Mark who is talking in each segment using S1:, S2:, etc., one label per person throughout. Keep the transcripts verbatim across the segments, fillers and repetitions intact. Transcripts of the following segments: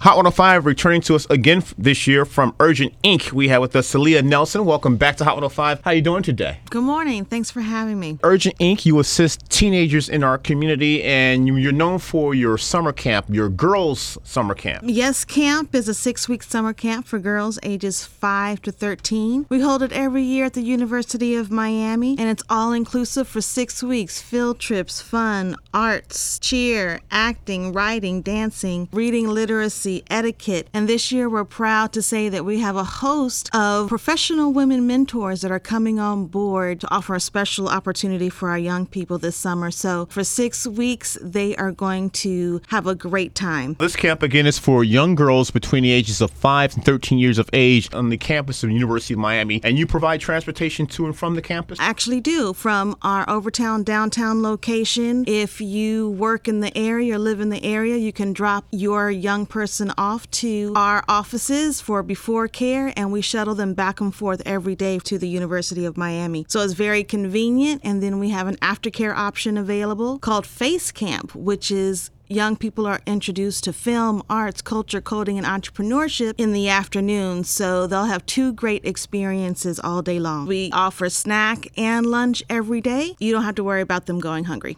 S1: Hot one oh five returning to us again this year from Urgent Incorporated. We have with us Celia Nelson. Welcome back to Hot one oh five. How are you doing today?
S2: Good morning. Thanks for having me.
S1: Urgent Incorporated, you assist teenagers in our community, and you're known for your summer camp, your girls' summer camp.
S2: Yes Camp is a six-week summer camp for girls ages five to thirteen. We hold it every year at the University of Miami, and it's all-inclusive for six weeks. Field trips, fun, arts, cheer, acting, writing, dancing, reading, literacy, etiquette. And this year we're proud to say that we have a host of professional women mentors that are coming on board to offer a special opportunity for our young people this summer. So for six weeks, they are going to have a great time.
S1: This camp, again, is for young girls between the ages of five and thirteen years of age on the campus of the University of Miami. And you provide transportation to and from the campus?
S2: I actually do, from our Overtown downtown location. If you work in the area or live in the area, you can drop your young person off to our offices for before care, and we shuttle them back and forth every day to the University of Miami. So it's very convenient. And then we have an aftercare option available called Face Camp, which is young people are introduced to film, arts, culture, coding, and entrepreneurship in the afternoon, so they'll have two great experiences all day long. We offer snack and lunch every day. You don't have to worry about them going hungry.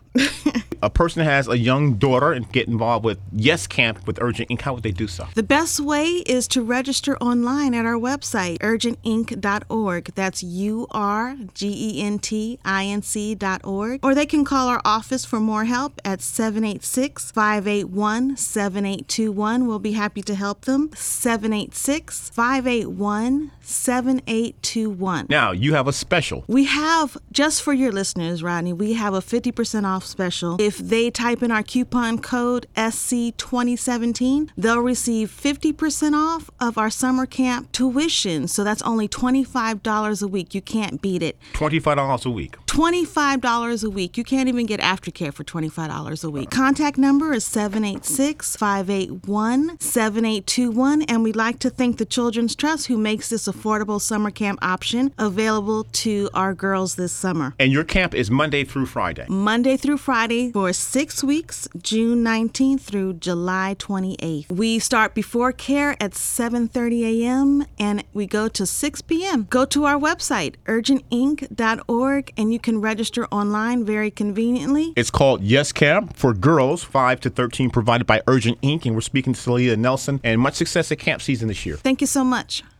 S1: A person has a young daughter and get involved with Yes Camp with Urgent Incorporated. How would they do so?
S2: The best way is to register online at our website, urgent inc dot org. That's U R G E N T I N C dot org. Or they can call our office for more help at seven eight six, five eight one, seven eight two one. We'll be happy to help them. seven eight six, five eight one, seven eight two one.
S1: Now, you have a special.
S2: We have, just for your listeners, Rodney, we have a fifty percent off special. If they type in our coupon code S C twenty seventeen, they'll receive fifty percent off of our summer camp tuition. So that's only twenty-five dollars a week. You can't beat it.
S1: twenty-five dollars a week.
S2: twenty-five dollars a week. You can't even get aftercare for twenty-five dollars a week. Contact number is seven eight six, five eight one, seven eight two one. And we'd like to thank the Children's Trust who makes this affordable summer camp option available to our girls this summer.
S1: And your camp is Monday through Friday?
S2: Monday through Friday for six weeks, June nineteenth through July twenty-eighth. We start before care at seven thirty a.m. and we go to six p.m. Go to our website, urgent inc dot org, and you can register online very conveniently.
S1: It's called Yes Camp for girls five to thirteen, provided by Urgent Incorporated. And we're speaking to Celia Nelson. And much success at camp season this year.
S2: Thank you so much.